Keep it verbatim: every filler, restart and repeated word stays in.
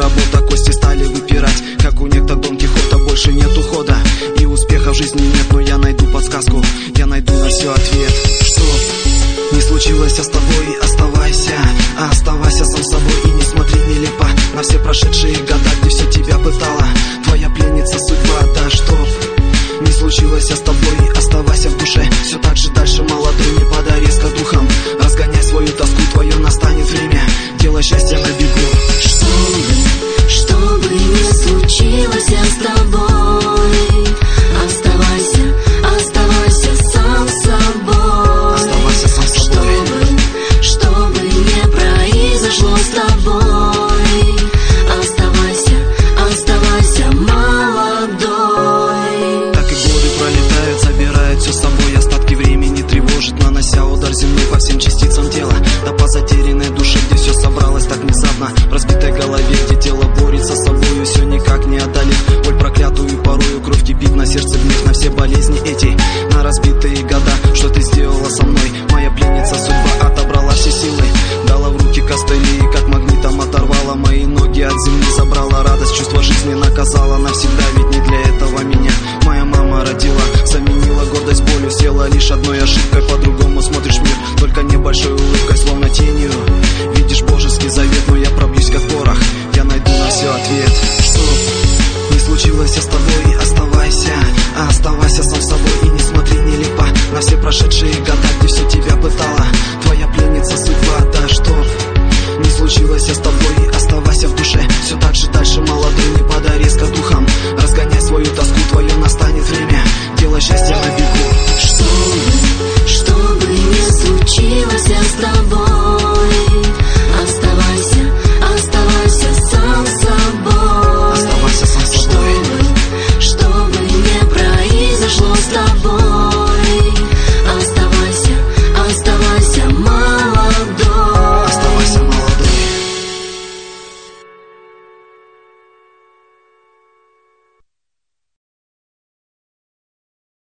работа, кости стали выпирать, как у некто Дон Кихота, больше нет ухода. И успеха в жизни нет, но я найду подсказку, я найду на все ответ. Что не случилось с тобой, оставайся, а оставайся сам собой и не смотри нелепо на все прошедшие года, где все тебя пытала твоя пленница судьба. Да чтоб не случилось с тобой, оставайся в душе все так же дальше молодой, не падай резко духом, разгоняй свою тоску, твое настанет время, делай счастье на бегу. Чтобы, чтобы не случилось с тобой, оставайся, оставайся сам собой. Оставайся сам собой. Чтобы, чтобы не произошло с тобой, оставайся, оставайся молодой. Так и годы пролетают, забирают все с собой, остатки времени тревожит, нанося удар земной по всем частицам тела, да по затерянной душе, где все собралось так внезапно, в разбитой голове, где тело борется с собой, все никак не одолеть боль проклятую, порою кровь кипит, на сердце гнев, на все болезни эти, на разбитые года. Что ты сделала со мной, моя пленница судьба, отобрала все силы, дала в руки костыли, как магнитом оторвала мои ноги от земли, забрала радость, чувство жизни наказала навсегда, ведь не для этого меня моя мама родила, заменила гордость болью, съела лишь одной ошибкой, по-другому смотришь мир, только небольшой улыбкой, словно тенью видишь божеский завет, но я пробьюсь как порох, я найду на все ответ. Что не случилось с тобой,